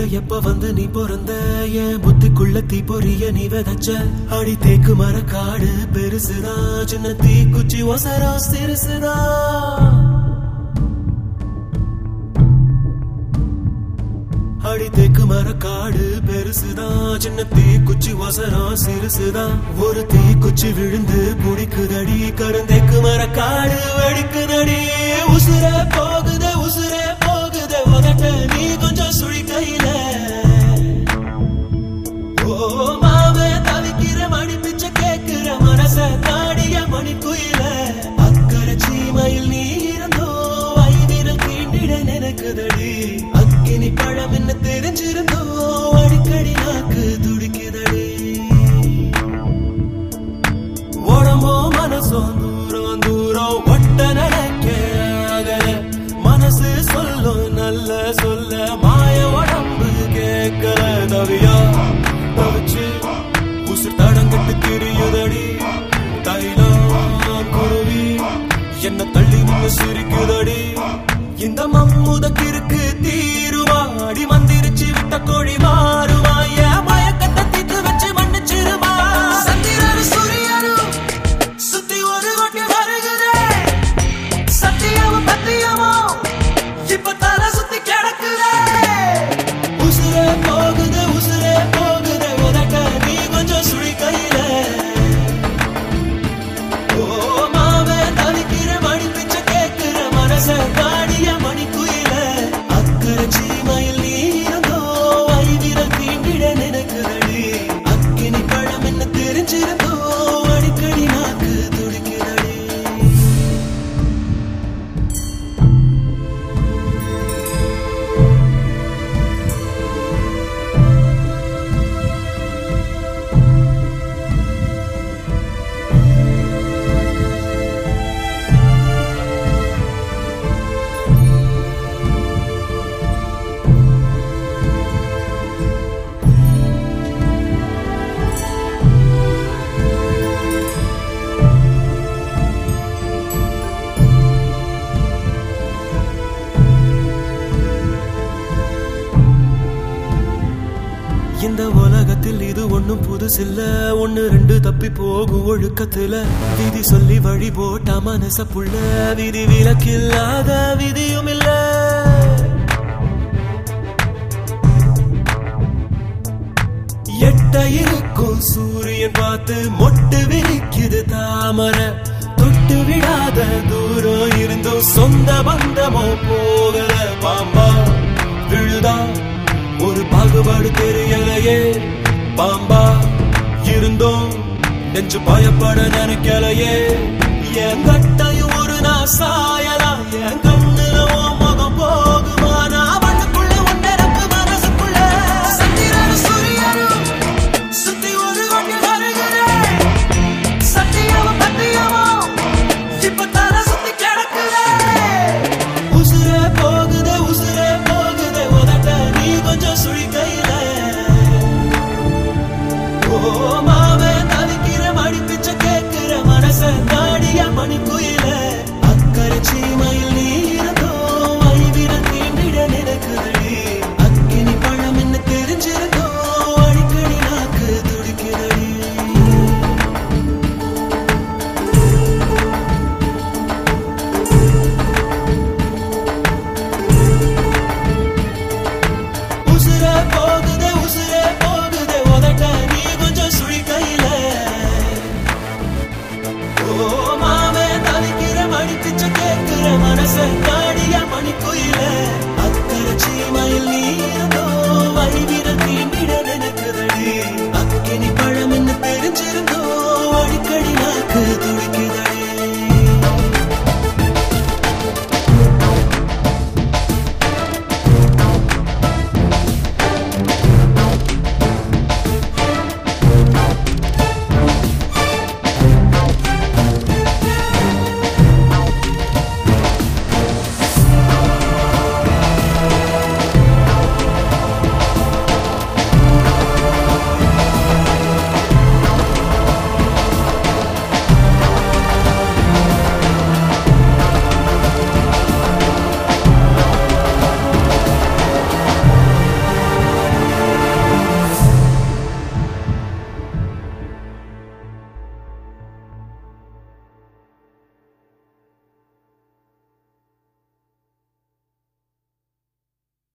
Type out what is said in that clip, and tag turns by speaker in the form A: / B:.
A: எப்ப வந்து நீ பிறந்த என் புத்திக்குள்ள தீ பொரிய நீ விதைச்ச அடி தேக்கு மர காடு பெருசுதா சின்ன தீ குச்சி ஒசரா சிறுசுதா அடி தேக்கு மர காடு பெருசுதா சின்ன தீ குச்சி ஒசரா சிறுசுதா ஒரு தீ குச்சி விழுந்து புடிக்குதடி கருந்தேக்கு மர காடு வெடிக்குதடி உசுரே போகுதே உதட்ட நீ கொஞ்சம் சுழி கையில ஓ மாவே தவிக்கிற மணி பிச்ச கேக்குற மனச தாடிய மணி குயில அக்கறை சீமையில் நீ இருந்தோ ஐவிரல் தீண்டிட நினைக்குதடி அக்கினி பழம் என்ன தெரிஞ்சிருந்தோ அடிக்கடி நாக்கு துடிக்குதடி உடம்போ மனசோ தூரம் தூரம் ஒட்ட நடக்க மனசு சொல்லும் நல்ல சொல்ல மாய உடம்பு கேட்கல தவியா தவிச்சு உசு தடங்கட்டு திரியுதடி தைலம் குருவி என்ன தள்ளி நின்று சிரிக்குதடி இந்த மம்முதக்கிருக்கு தீருவா அடி மந்திரிச்சு விட்ட கோழி மாறுவா என் மயக்கத்தை தீட்டு வச்சு மன்னிச்சிருவா சந்திரனும் சூரியனும் சுத்தி ஒரு கொட்டி வருகிறே சத்தியமும் பத்தியமும் இப்ப தலை சுத்தி கிடக்குதே உசுரே போகுதே உதட்ட நீ கொஞ்சம் சுழி கையில ஓ மாவே தவிக்கிற மணி பிச்ச கேக்குற மனச காடிய மணி குயில அக்கறை சீமையில் நீ இருந்தோ ஐவிரல் தீண்டிட நினைக்குதடி அக்கினி பழம் என்ன தெரிஞ்சிருந்தோ அடிக்கடி நாக்கு துடிக்குதடி இந்த உலகத்தில் இது ஒண்ணும் புதுசில்ல ஒண்ணு ரெண்டு தப்பி போகும் ஒழுக்கத்துல விதி சொல்லி வழி போட்ட மனச புள்ள விதி விலக்கில்லாத விதியும் இல்ல எட்ட இருக்கும் சூரியன் பார்த்து மொட்டு விரிக்குது தாமரை தொட்டு விடாத தூரம் இருந்தும் சொந்த பந்தமோ போகல பாம்பா விழுதா ஒரு பாகுபாடு தெரியலையே பாம்பா இருந்தோம் நெஞ்சு பயப்பட நினைக்கலையே என் கட்டையும் ஒரு நான் சாயலா என் கண்ணுல முகம் போகுமா நான் வண்ணுக்குள்ள ஒன்றரப்பு மனசுக்குள்ள சந்திரனும் சூரியனும் சுத்தி ஒரு கொட்டி வருகிறேன் சத்தியமும் பத்தியமும் இப்ப தலை சுத்தி கிடக்குதே உசுரே போகுதே உதட்ட நீ கொஞ்சம் சுழி கையில ஓ மாவே தவிக்கிற மணி பிச்ச கேக்குற மனச தாடிய மணி குயில அக்கறை சீமையில் நீ இருந்தோ ஐவிரல் தீண்டிட நினைக்குதடி அக்கினி பழம் என்ன தெரிஞ்சிருந்தோ அடிக்கடி நாக்கு துடிக்குதடி உசுரே போகுதே உதட்ட நீ கொஞ்சம் சுழி கையில ஓ மாவே தவிக்கிற மணி பிச்ச கேக்குற மனச